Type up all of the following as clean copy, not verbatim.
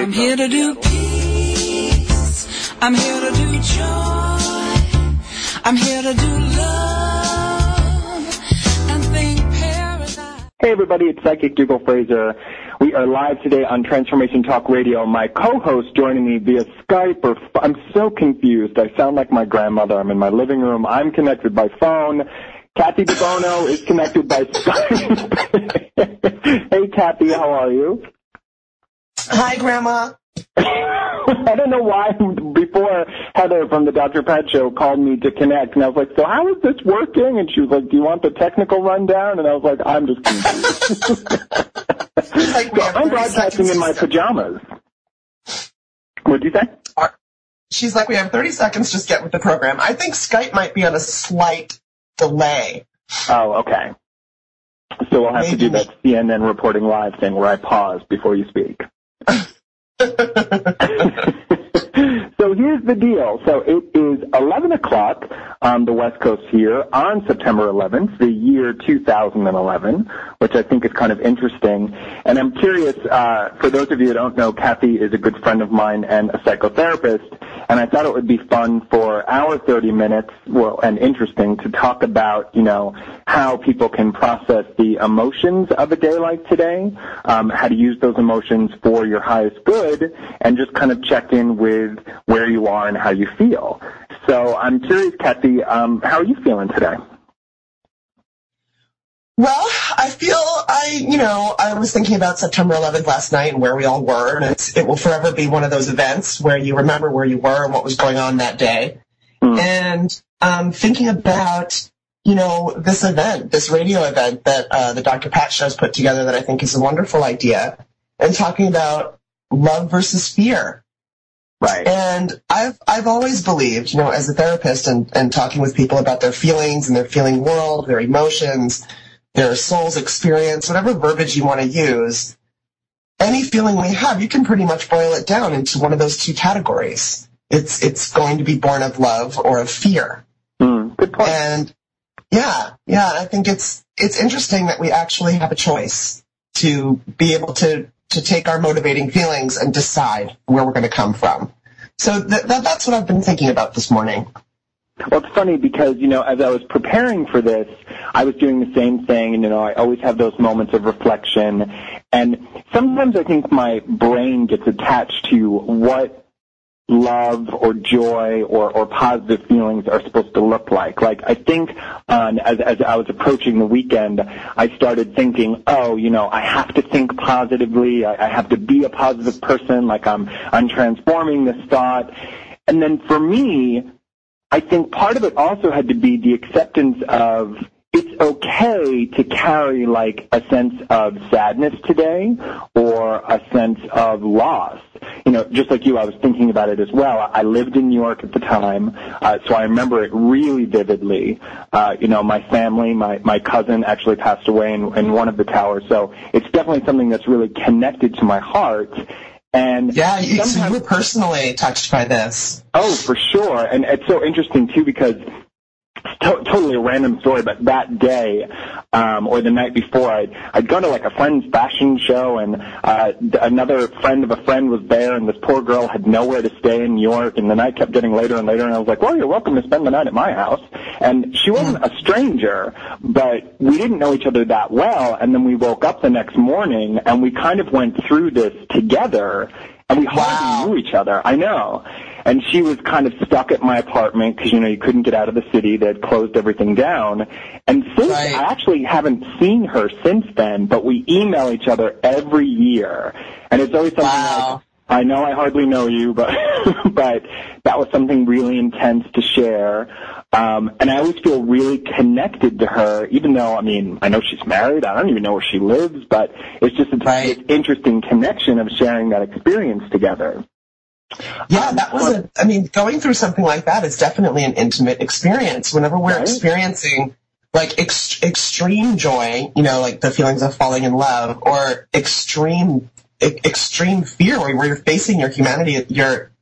I'm here to do peace. I'm here to do joy. I'm here to do love and think paradise. Hey everybody, it's Psychic Dougal Fraser. We are live today on Transformation Talk Radio. My co-host joining me via Skype I'm so confused. I sound like my grandmother. I'm in my living room. I'm connected by phone. Kathy DeBono is connected by Skype. Hey Kathy, how are you? Hi, Grandma. I don't know why before Heather from the Dr. Pat Show called me to connect, and I was like, so how is this working? And she was like, do you want the technical rundown? And I was like, I'm just confused. I'm broadcasting in my pajamas. What'd you say? She's like, we have 30 seconds, just get with the program. I think Skype might be on a slight delay. Oh, okay. So we'll have to do that CNN reporting live thing where I pause before you speak. So here's the deal. So it is 11 o'clock on the West Coast here on September 11th, the year 2011, which I think is kind of interesting. And I'm curious, for those of you who don't know, Kathy is a good friend of mine and a psychotherapist, and I thought it would be fun for our 30 minutes, and interesting, to talk about, how people can process the emotions of a day like today, how to use those emotions for your highest good, and just kind of check in with where you are and how you feel. So I'm curious, Kathy, how are you feeling today? Well, I was thinking about September 11th last night and where we all were, and it will forever be one of those events where you remember where you were and what was going on that day. And thinking about, this event, this radio event that the Dr. Pat Show's put together that I think is a wonderful idea, and talking about love versus fear. Right. And I've always believed, as a therapist and talking with people about their feelings and their feeling world, their emotions, their soul's experience, whatever verbiage you want to use, any feeling we have, you can pretty much boil it down into one of those two categories. It's going to be born of love or of fear. Good point. And I think it's interesting that we actually have a choice to be able to take our motivating feelings and decide where we're going to come from. So that's what I've been thinking about this morning. Well, it's funny because, as I was preparing for this, I was doing the same thing, and, I always have those moments of reflection. And sometimes I think my brain gets attached to what love or joy or positive feelings are supposed to look like. Like, I think as I was approaching the weekend, I started thinking, I have to think positively. I have to be a positive person. Like, I'm transforming this thought. And then for me, I think part of it also had to be the acceptance of it's okay to carry like a sense of sadness today or a sense of loss. Just like you, I was thinking about it as well. I lived in New York at the time, so I remember it really vividly. My family, my cousin actually passed away in one of the towers, so it's definitely something that's really connected to my heart. And yeah, so you were personally touched by this. Oh, for sure. And it's so interesting, too, because totally a random story, but that day or the night before, I'd gone to like a friend's fashion show, and another friend of a friend was there, and this poor girl had nowhere to stay in New York, and the night kept getting later and later, and I was like, well, you're welcome to spend the night at my house. And she wasn't a stranger, but we didn't know each other that well, and then we woke up the next morning, and we kind of went through this together, and we hardly knew each other. I know. And she was kind of stuck at my apartment because, you couldn't get out of the city. They had closed everything down. And since I actually haven't seen her since then, but we email each other every year. And it's always something like, I know I hardly know you, but but that was something really intense to share. And I always feel really connected to her, even though, I know she's married. I don't even know where she lives, but it's just this interesting connection of sharing that experience together. Yeah, that was going through something like that is definitely an intimate experience. Whenever we're experiencing like extreme joy, like the feelings of falling in love, or extreme fear where you're facing your humanity, your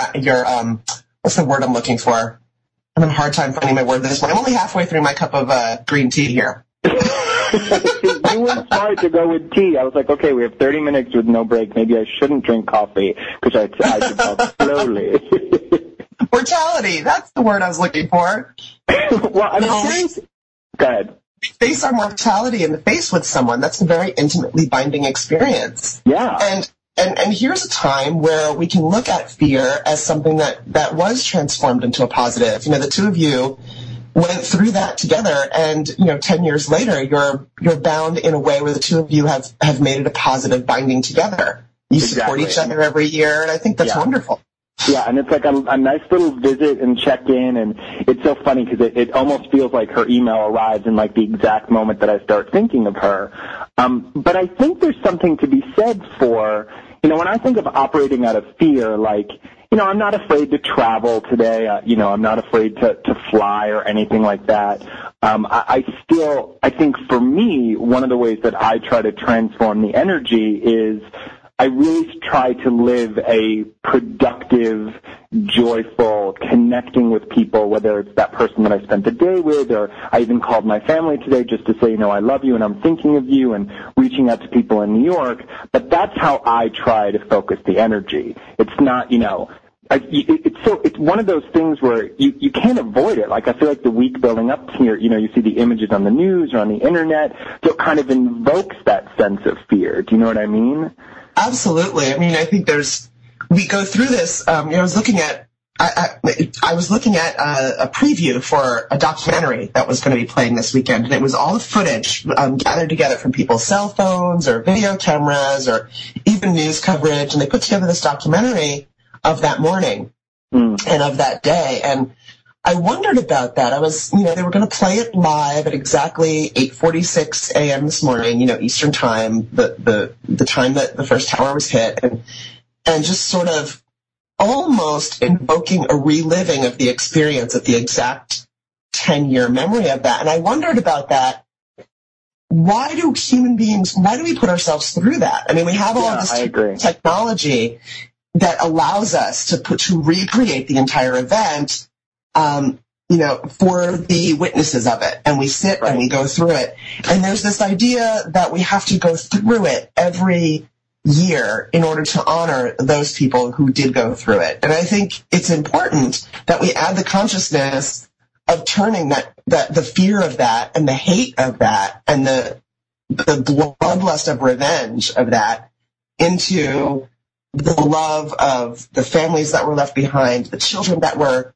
what's the word I'm looking for? I'm having a hard time finding my word this morning. I'm only halfway through my cup of green tea here. You were smart to go with tea. I was like, okay, we have 30 minutes with no break. Maybe I shouldn't drink coffee because I should talk slowly. Mortality, that's the word I was looking for. Well, I'm curious. Go ahead. Face our mortality in the face with someone. That's a very intimately binding experience. Yeah. And here's a time where we can look at fear as something that was transformed into a positive. You know, the two of you went through that together, and 10 years later, you're bound in a way where the two of you have made it a positive binding together. You support each other every year, and I think that's wonderful. Yeah, and it's like a nice little visit and check-in, and it's so funny because it almost feels like her email arrives in like the exact moment that I start thinking of her. But I think there's something to be said for, when I think of operating out of fear, like, I'm not afraid to travel today. I'm not afraid to fly or anything like that. I think for me, one of the ways that I try to transform the energy is I really try to live a productive, joyful, connecting with people, whether it's that person that I spent the day with, or I even called my family today just to say, I love you and I'm thinking of you, and reaching out to people in New York. But that's how I try to focus the energy. It's not, it's one of those things where you can't avoid it. Like, I feel like the week building up here, you see the images on the news or on the internet, so it kind of invokes that sense of fear. Do you know what I mean? Absolutely. I mean, I think we go through this. I was looking at a preview for a documentary that was going to be playing this weekend, and it was all the footage gathered together from people's cell phones or video cameras or even news coverage, and they put together this documentary of that morning and of that day. And I wondered about that. They were going to play it live at exactly 8:46 a.m. this morning, Eastern time, the time that the first tower was hit, and just sort of almost invoking a reliving of the experience of the exact 10-year memory of that. And I wondered about that. Why do we put ourselves through that? I mean, we have all of this technology that allows us to recreate the entire event, for the witnesses of it. And we sit and we go through it. And there's this idea that we have to go through it every year in order to honor those people who did go through it. And I think it's important that we add the consciousness of turning that the fear of that and the hate of that and the bloodlust of revenge of that into the love of the families that were left behind, the children that were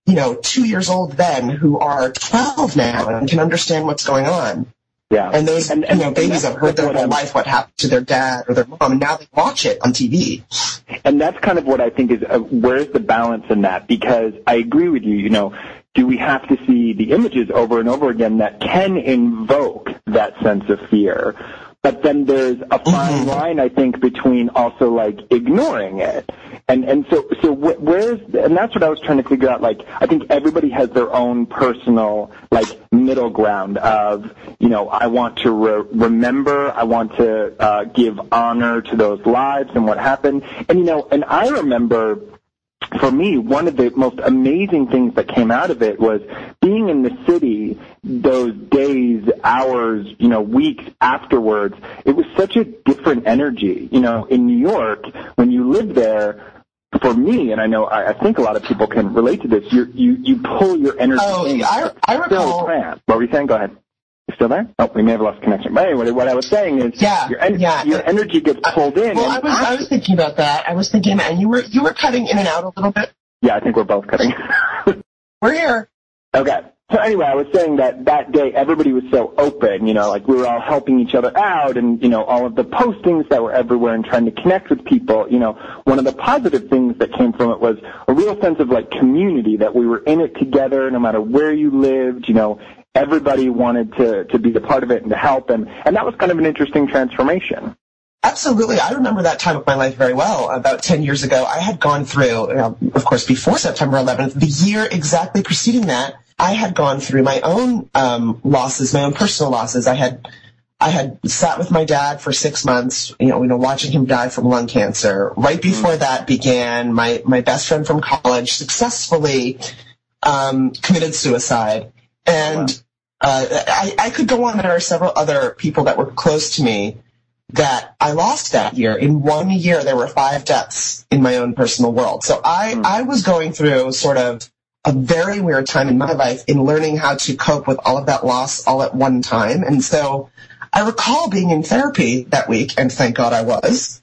2 years old then, who are 12 now and can understand what's going on. Yeah. And those, babies have heard their whole life what happened to their dad or their mom, and now they watch it on TV. And that's kind of what I think is, where's the balance in that? Because I agree with you, do we have to see the images over and over again that can invoke that sense of fear? But then there's a fine line, I think, between also like ignoring it. And so and that's what I was trying to figure out. Like, I think everybody has their own personal, like, middle ground of, I want to remember, I want to give honor to those lives and what happened. And, and I remember, for me, one of the most amazing things that came out of it was being in the city those days, hours, weeks afterwards. It was such a different energy. In New York, when you live there, for me, and I think a lot of people can relate to this, you pull your energy in. I recall. What were you saying? Go ahead. You still there? Oh, we may have lost connection. But anyway, what I was saying is your energy gets pulled in. Well, I was thinking about that. And you were cutting in and out a little bit. Yeah, I think we're both cutting. We're here. Okay. So anyway, I was saying that day everybody was so open, like we were all helping each other out, and, all of the postings that were everywhere and trying to connect with people. One of the positive things that came from it was a real sense of like community, that we were in it together no matter where you lived, everybody wanted to be a part of it and to help, and that was kind of an interesting transformation. Absolutely. I remember that time of my life very well. About 10 years ago, I had gone through, of course, before September 11th, the year exactly preceding that, I had gone through my own losses, my own personal losses. I had sat with my dad for 6 months, watching him die from lung cancer. Right before that began, my best friend from college successfully committed suicide. And I could go on. There are several other people that were close to me that I lost that year. In 1 year, there were 5 deaths in my own personal world. So I was going through sort of a very weird time in my life in learning how to cope with all of that loss all at one time. And so I recall being in therapy that week, and thank God I was.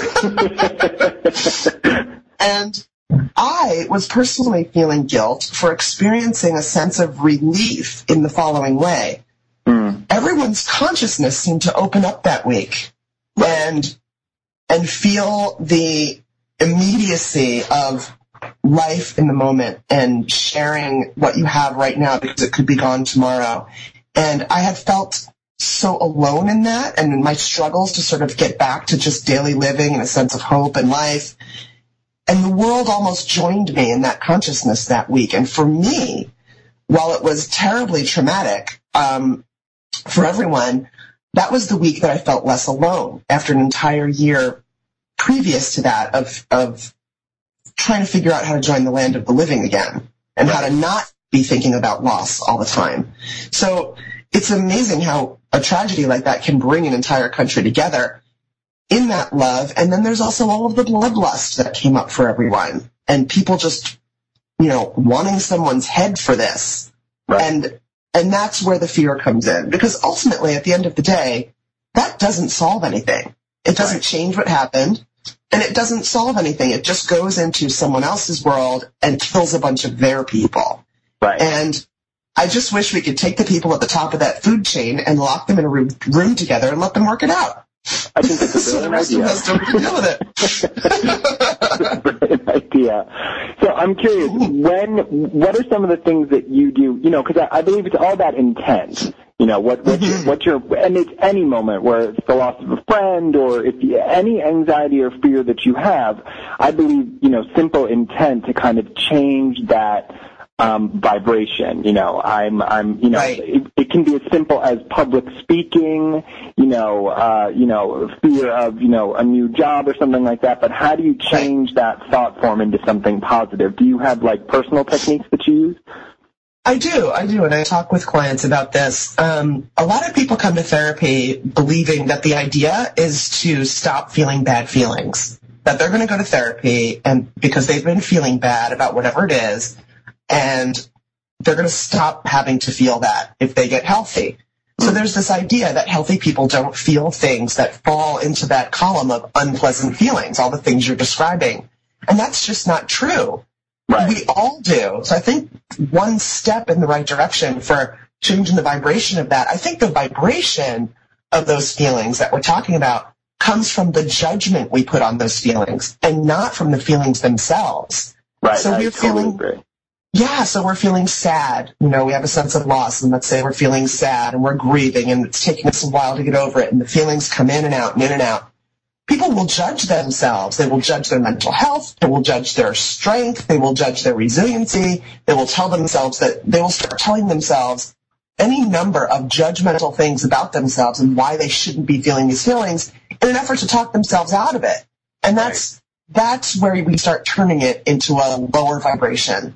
And I was personally feeling guilt for experiencing a sense of relief in the following way. Everyone's consciousness seemed to open up that week and feel the immediacy of life in the moment and sharing what you have right now because it could be gone tomorrow. And I had felt so alone in that, and in my struggles to sort of get back to just daily living and a sense of hope and life. And the world almost joined me in that consciousness that week. And for me, while it was terribly traumatic for everyone, that was the week that I felt less alone after an entire year previous to that of trying to figure out how to join the land of the living again and how to not be thinking about loss all the time. So it's amazing how a tragedy like that can bring an entire country together in that love. And then there's also all of the bloodlust that came up for everyone and people just, wanting someone's head for this. Right. And that's where the fear comes in, because ultimately at the end of the day, that doesn't solve anything. It doesn't change what happened, and it doesn't solve anything. It just goes into someone else's world and kills a bunch of their people. Right. And I just wish we could take the people at the top of that food chain and lock them in a room together and let them work it out. I think that's a brilliant idea. So the rest of us don't deal with it. That's a brilliant idea. So I'm curious, what are some of the things that you do, because I believe it's all about intent. What's your, and it's any moment where it's the loss of a friend or if any anxiety or fear that you have, I believe, simple intent to kind of change that vibration. Right. It can be as simple as public speaking, fear of, a new job or something like that. But how do you change that thought form into something positive? Do you have personal techniques that you use? I do, and I talk with clients about this. A lot of people come to therapy believing that the idea is to stop feeling bad feelings, that they're going to go to therapy and because they've been feeling bad about whatever it is, and they're going to stop having to feel that if they get healthy. So there's this idea that healthy people don't feel things that fall into that column of unpleasant feelings, all the things you're describing. And that's just not true. Right. We all do. So I think one step in the right direction for changing the vibration of that, I think the vibration of those feelings that we're talking about comes from the judgment we put on those feelings and not from the feelings themselves. Right. So we're feeling, so we're feeling sad. We have a sense of loss, and let's say we're feeling sad and we're grieving and it's taking us a while to get over it, and the feelings come in and out and in and out. People will judge themselves. They will judge their mental health. They will judge their strength. They will judge their resiliency. They will tell themselves that they will start telling themselves any number of judgmental things about themselves and why they shouldn't be feeling these feelings in an effort to talk themselves out of it. And that's where we start turning it into a lower vibration.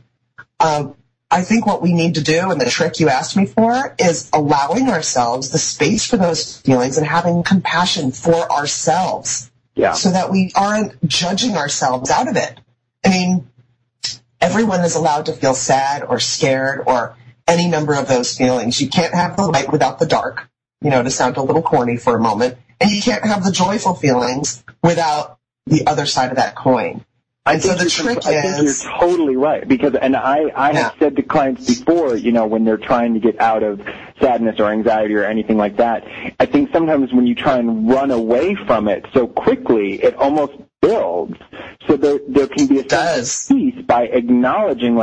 I think what we need to do, and the trick you asked me for, is allowing ourselves the space for those feelings and having compassion for ourselves so that we aren't judging ourselves out of it. I mean, everyone is allowed to feel sad or scared or any number of those feelings. You can't have the light without the dark, to sound a little corny for a moment, and you can't have the joyful feelings without the other side of that coin. I think you're totally right, because, and I have said to clients before, when they're trying to get out of sadness or anxiety or anything like that, I think sometimes when you try and run away from it so quickly, it almost builds. So there can be a sense of peace by acknowledging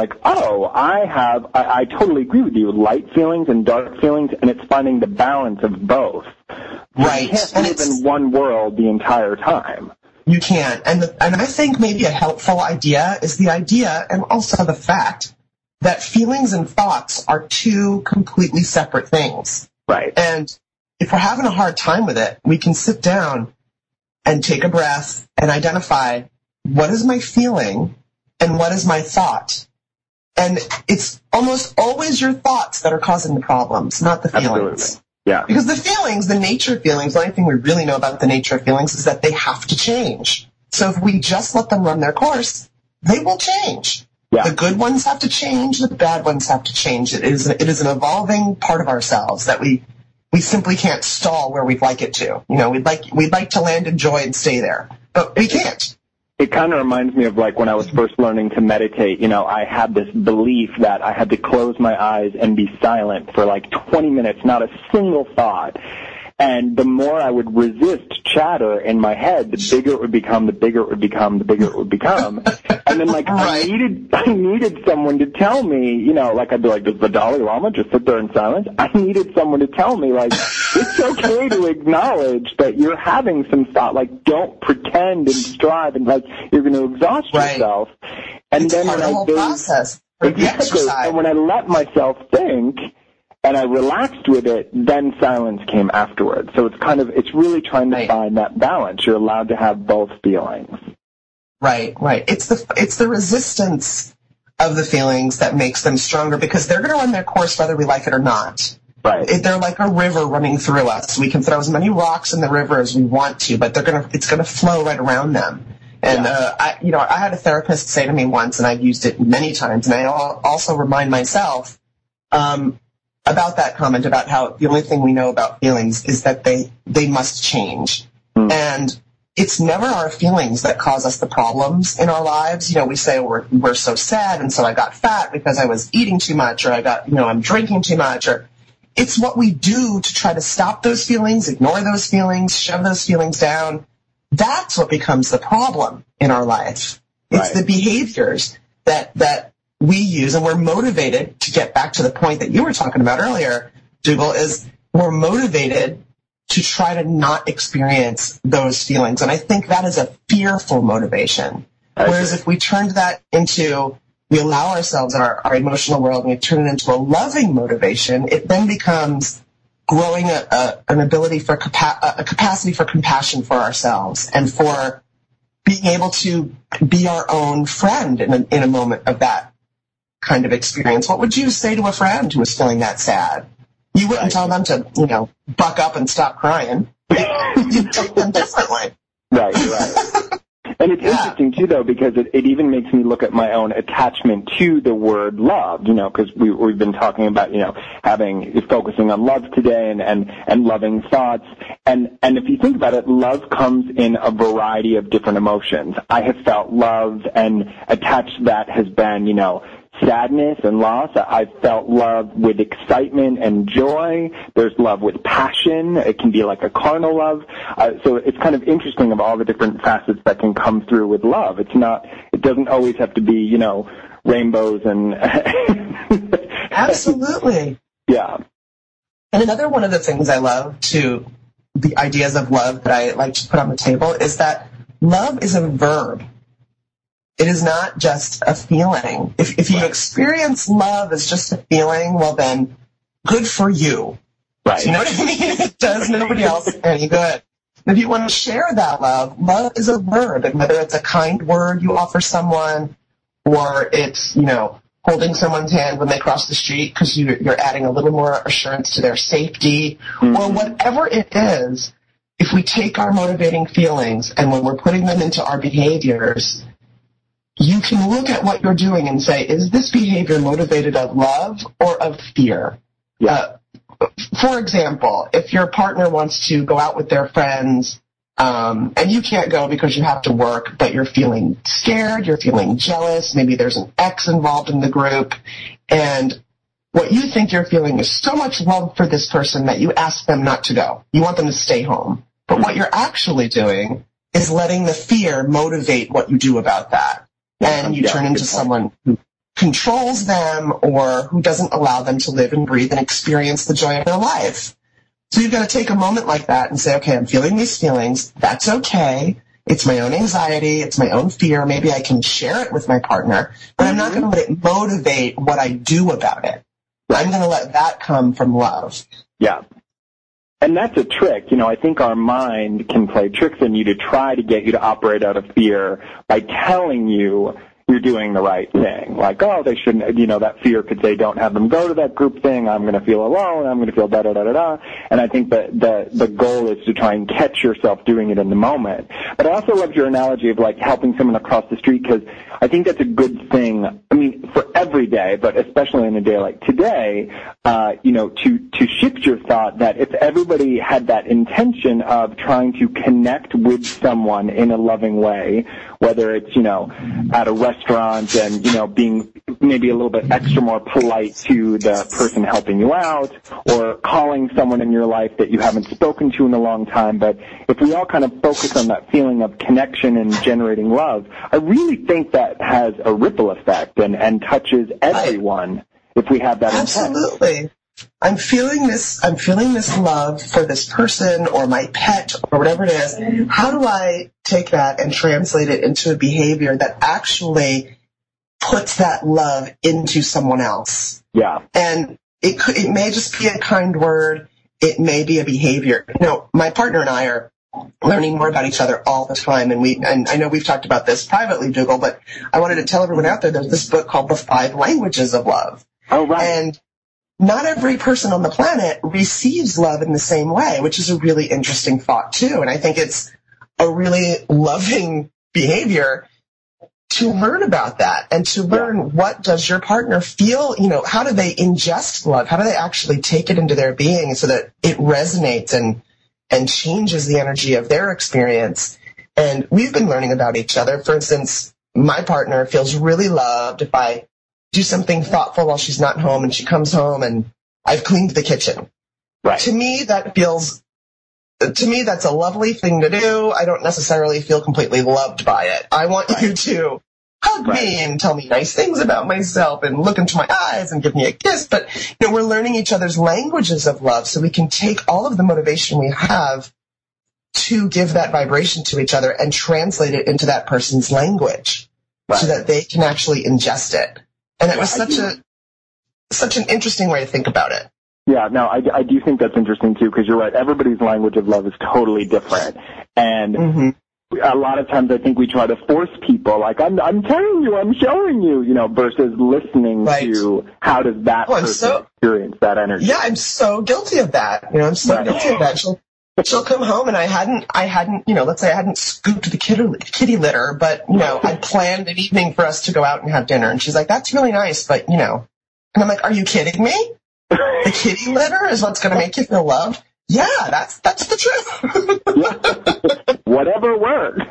I totally agree with you, light feelings and dark feelings, and it's finding the balance of both. Right. You can't live in one world the entire time. You can't. And I think maybe a helpful idea is the idea and also the fact that feelings and thoughts are two completely separate things. Right. And if we're having a hard time with it, we can sit down and take a breath and identify what is my feeling and what is my thought. And it's almost always your thoughts that are causing the problems, not the feelings. Absolutely. Yeah. Because the feelings, the nature of feelings, the only thing we really know about the nature of feelings is that they have to change. So if we just let them run their course, they will change. Yeah. The good ones have to change, the bad ones have to change. It is an evolving part of ourselves that we simply can't stall where we'd like it to. You know, we'd like to land in joy and stay there, but we can't. It kind of reminds me of like when I was first learning to meditate, you know, I had this belief that I had to close my eyes and be silent for like 20 minutes, not a single thought. And the more I would resist chatter in my head, the bigger it would become, the bigger it would become, the bigger it would become. And then like right. I needed someone to tell me, you know, like I'd be like, does the Dalai Lama just sit there in silence? I needed someone to tell me, like, it's okay to acknowledge that you're having some thought. Like, don't pretend and strive and like you're going to exhaust right. yourself. And it's then part when of the whole process. Exactly. And when I let myself think, and I relaxed with it, then silence came afterwards. So it's really trying to right. find that balance. You're allowed to have both feelings. Right. It's the resistance of the feelings that makes them stronger because they're going to run their course whether we like it or not. Right. They're like a river running through us. We can throw as many rocks in the river as we want to, but it's going to flow right around them. And, I had a therapist say to me once, and I've used it many times, and I also remind myself, about that comment about how the only thing we know about feelings is that they must change. Mm. And it's never our feelings that cause us the problems in our lives. You know, we say we're so sad and so I got fat because I was eating too much or I'm drinking too much, or it's what we do to try to stop those feelings, ignore those feelings, shove those feelings down. That's what becomes the problem in our life. It's right. the behaviors that we use, and we're motivated to get back to the point that you were talking about earlier, Dougal, is we're motivated to try to not experience those feelings. And I think that is a fearful motivation. Whereas if we turned that into, we allow ourselves our emotional world and we turn it into a loving motivation, it then becomes growing an ability for a capacity for compassion for ourselves and for being able to be our own friend in a moment of that kind of experience. What would you say to a friend who was feeling that sad? You wouldn't tell them to, buck up and stop crying. You'd take them differently. Right. And it's interesting, too, though, because it even makes me look at my own attachment to the word love, because we've been talking about, focusing on love today and loving thoughts. And if you think about it, love comes in a variety of different emotions. I have felt love, and attached to that has been, sadness and loss. I've felt love with excitement and joy. There's love with passion. It can be like a carnal love. So it's kind of interesting of all the different facets that can come through with love. It doesn't always have to be, rainbows and... Absolutely. Yeah. And another one of the things I love the ideas of love that I like to put on the table is that love is a verb. It is not just a feeling. If you experience love as just a feeling, well then, good for you. Right. You know what I mean? It does nobody else any good. If you want to share that love is a verb. And whether it's a kind word you offer someone, or it's, holding someone's hand when they cross the street because you're adding a little more assurance to their safety, mm-hmm. or whatever it is, if we take our motivating feelings and when we're putting them into our behaviors, you can look at what you're doing and say, is this behavior motivated of love or of fear? Yeah. For example, if your partner wants to go out with their friends, and you can't go because you have to work, but you're feeling scared, you're feeling jealous, maybe there's an ex involved in the group, and what you think you're feeling is so much love for this person that you ask them not to go. You want them to stay home. But what you're actually doing is letting the fear motivate what you do about that. And you turn into someone who controls them or who doesn't allow them to live and breathe and experience the joy of their life. So you've got to take a moment like that and say, okay, I'm feeling these feelings. That's okay. It's my own anxiety. It's my own fear. Maybe I can share it with my partner, but I'm not going to let it motivate what I do about it. I'm going to let that come from love. Yeah. And that's a trick. I think our mind can play tricks on you to try to get you to operate out of fear by telling you, you're doing the right thing. Like, oh, they shouldn't, that fear could say, don't have them go to that group thing. I'm going to feel alone. I'm going to feel da-da-da-da-da. And I think that the goal is to try and catch yourself doing it in the moment. But I also love your analogy of, like, helping someone across the street, because I think that's a good thing. I mean, for every day, but especially in a day like today, to shift your thought that if everybody had that intention of trying to connect with someone in a loving way, whether it's, at a restaurant and, being maybe a little bit extra more polite to the person helping you out, or calling someone in your life that you haven't spoken to in a long time. But if we all kind of focus on that feeling of connection and generating love, I really think that has a ripple effect and touches everyone if we have that intent. Absolutely. I'm feeling this love for this person or my pet or whatever it is. How do I take that and translate it into a behavior that actually puts that love into someone else? Yeah. And it may just be a kind word. It may be a behavior. My partner and I are learning more about each other all the time. And I know we've talked about this privately, Dougal, but I wanted to tell everyone out there's this book called The 5 Languages of Love. Oh, right. And not every person on the planet receives love in the same way, which is a really interesting thought, too. And I think it's a really loving behavior to learn about that and to learn what does your partner feel, how do they ingest love? How do they actually take it into their being so that it resonates and changes the energy of their experience? And we've been learning about each other. For instance, my partner feels really loved if I do something thoughtful while she's not home and she comes home and I've cleaned the kitchen. Right. To me, that's a lovely thing to do. I don't necessarily feel completely loved by it. I want you to hug me and tell me nice things about myself and look into my eyes and give me a kiss. But, we're learning each other's languages of love so we can take all of the motivation we have to give that vibration to each other and translate it into that person's language so that they can actually ingest it. And it was such an interesting way to think about it. Yeah, no, I do think that's interesting, too, because you're right. Everybody's language of love is totally different. And a lot of times I think we try to force people, like, I'm telling you, I'm showing you, versus listening to how does that person experience that energy. Yeah, I'm so guilty of that. I'm so guilty of that. She'll come home and I hadn't, let's say I hadn't scooped the kitty litter, but, I planned an evening for us to go out and have dinner. And she's like, that's really nice, but, and I'm like, are you kidding me? The kitty litter is what's going to make you feel loved? Yeah, that's the truth. Whatever works.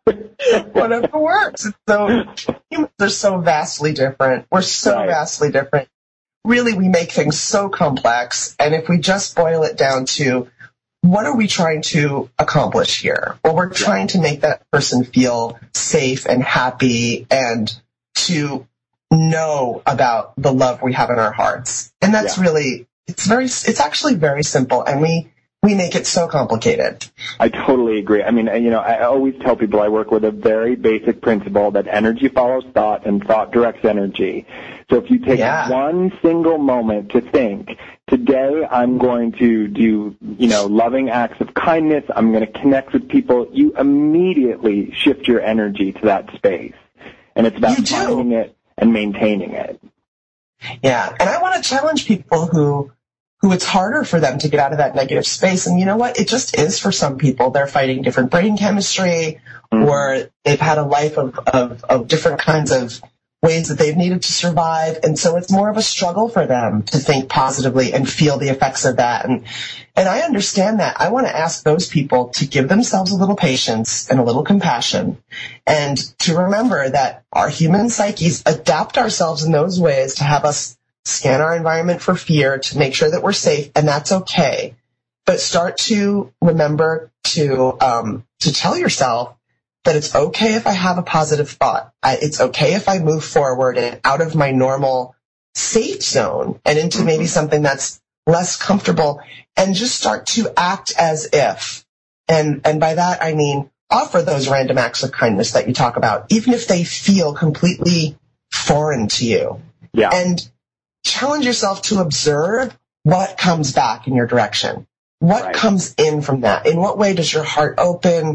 Whatever works. So humans are so vastly different. We're so vastly different. Really, we make things so complex. And if we just boil it down to what are we trying to accomplish here? Well, we're trying to make that person feel safe and happy and to know about the love we have in our hearts. And that's really, it's actually very simple. And we make it so complicated. I totally agree. I mean, I always tell people I work with a very basic principle that energy follows thought and thought directs energy. So if you take one single moment to think, today I'm going to do, loving acts of kindness, I'm going to connect with people, you immediately shift your energy to that space. And it's about finding it and maintaining it. Yeah, and I want to challenge people who it's harder for them to get out of that negative space. And you know what? It just is for some people. They're fighting different brain chemistry, or they've had a life of different kinds of ways that they've needed to survive. And so it's more of a struggle for them to think positively and feel the effects of that. And I understand that. I want to ask those people to give themselves a little patience and a little compassion, and to remember that our human psyches adapt ourselves in those ways to have us scan our environment for fear to make sure that we're safe, and that's okay. But start to remember to tell yourself that it's okay if I have a positive thought. It's okay if I move forward and out of my normal safe zone and into maybe something that's less comfortable, and just start to act as if. And by that, I mean, offer those random acts of kindness that you talk about, even if they feel completely foreign to you. Yeah. And challenge yourself to observe what comes back in your direction. What comes in from that? In what way does your heart open?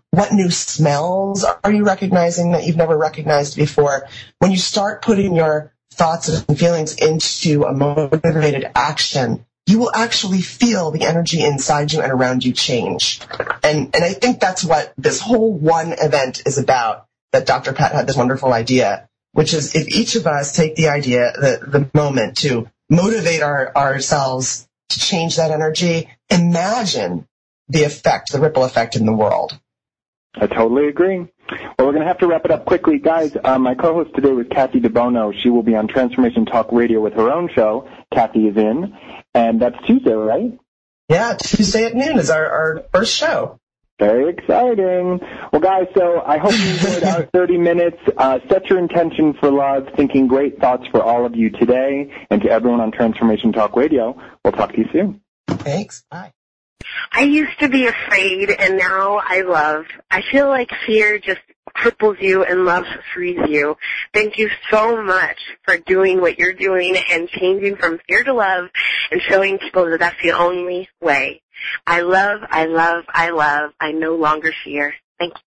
What new smells are you recognizing that you've never recognized before? When you start putting your thoughts and feelings into a motivated action, you will actually feel the energy inside you and around you change. And I think that's what this whole one event is about, that Dr. Pat had this wonderful idea, which is if each of us take the idea, the moment to motivate ourselves to change that energy, imagine the effect, the ripple effect in the world. I totally agree. Well, we're going to have to wrap it up quickly. Guys, my co-host today was Kathy DeBono. She will be on Transformation Talk Radio with her own show, Kathy is In, and that's Tuesday, right? Yeah, Tuesday at noon is our first show. Very exciting. Well, guys, so I hope you enjoyed our 30 minutes. Set your intention for love, thinking great thoughts for all of you today, and to everyone on Transformation Talk Radio. We'll talk to you soon. Thanks. Bye. I used to be afraid, and now I love. I feel like fear just cripples you and love frees you. Thank you so much for doing what you're doing and changing from fear to love and showing people that that's the only way. I love. I no longer fear. Thank you.